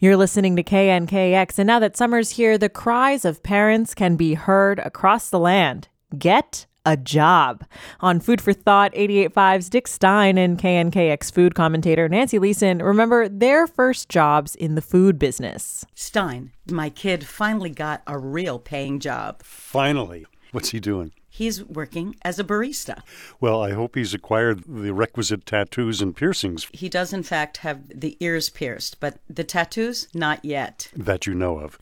You're listening to KNKX, and now that summer's here, the cries of parents can be heard across the land. Get a job. On Food for Thought, 88.5's Dick Stein and KNKX food commentator Nancy Leeson remember their first jobs in the food business. Stein, my kid, finally got a real paying job. Finally. What's he doing? He's working as a barista. Well, I hope he's acquired the requisite tattoos and piercings. He does, in fact, have the ears pierced, but the tattoos, not yet. That you know of.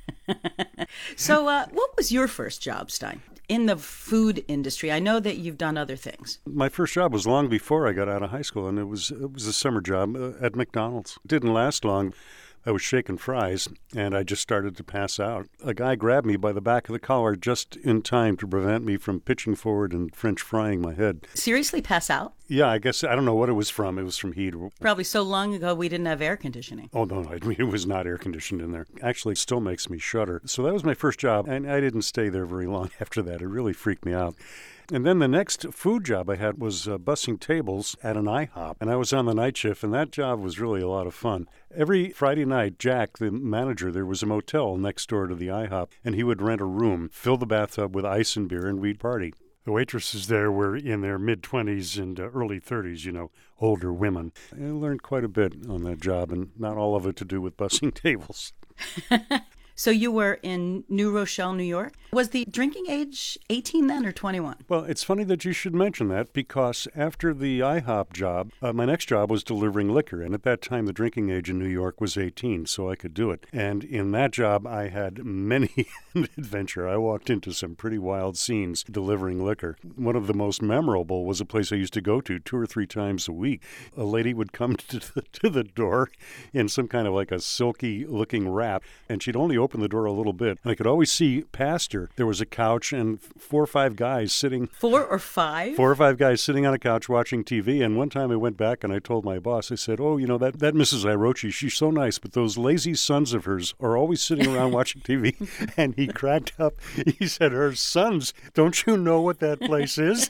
So what was your first job, Stein? In the food industry, I know that you've done other things. My first job was long before I got out of high school, and it was a summer job at McDonald's. It didn't last long. I was shaking fries, and I just started to pass out. A guy grabbed me by the back of the collar just in time to prevent me from pitching forward and French frying my head. Seriously, pass out? Yeah, I guess, I don't know what it was from. It was from heat. Probably so long ago we didn't have air conditioning. Oh, no, I mean, it was not air conditioned in there. Actually, it still makes me shudder. So that was my first job, and I didn't stay there very long after that. It really freaked me out. And then the next food job I had was bussing tables at an IHOP. And I was on the night shift, and that job was really a lot of fun. Every Friday night, Jack, the manager, there was a motel next door to the IHOP, and he would rent a room, fill the bathtub with ice and beer, and we'd party. The waitresses there were in their mid-20s and early 30s, older women. I learned quite a bit on that job, and not all of it to do with bussing tables. So you were in New Rochelle, New York. Was the drinking age 18 then or 21? Well, it's funny that you should mention that because after the IHOP job, my next job was delivering liquor. And at that time, the drinking age in New York was 18, so I could do it. And in that job, I had many adventure. I walked into some pretty wild scenes delivering liquor. One of the most memorable was a place I used to go to 2 or 3 times a week. A lady would come to the door in some kind of like a silky-looking wrap, and she'd only open the door a little bit. And I could always see past her. There was a couch and 4 or 5 guys sitting. 4 or 5? 4 or 5 guys sitting on a couch watching TV. And one time I went back and I told my boss, I said, that Mrs. Irochi, she's so nice, but those lazy sons of hers are always sitting around watching TV. And he cracked up. He said, her sons, don't you know what that place is?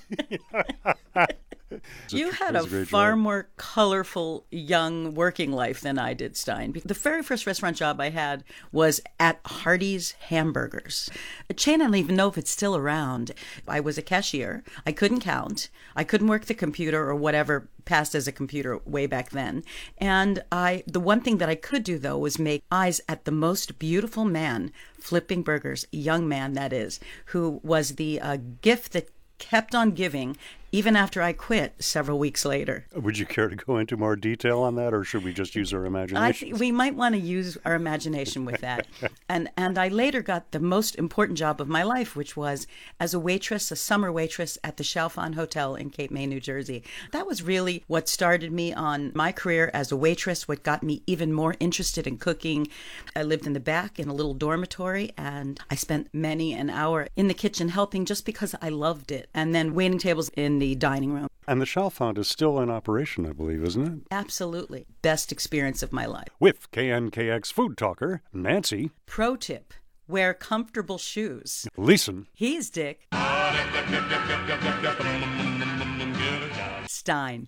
You had a far more colorful young working life than I did, Stein. The very first restaurant job I had was at Hardee's Hamburgers, a chain I don't even know if it's still around. I was a cashier. I couldn't count. I couldn't work the computer or whatever passed as a computer way back then. And the one thing that I could do, though, was make eyes at the most beautiful man flipping burgers, young man that is, who was the gift that kept on giving even after I quit several weeks later. Would you care to go into more detail on that, or should we just use our imagination? I think we might want to use our imagination with that. And I later got the most important job of my life, which was as a waitress, a summer waitress at the Chalfont Hotel in Cape May, New Jersey. That was really what started me on my career as a waitress, what got me even more interested in cooking. I lived in the back in a little dormitory, and I spent many an hour in the kitchen helping just because I loved it. And then waiting tables in the dining room. And the Chalfont is still in operation, I believe, isn't it? Absolutely. Best experience of my life. With KNKX food talker, Nancy. Pro tip, wear comfortable shoes. Leeson. He's Dick. Stein.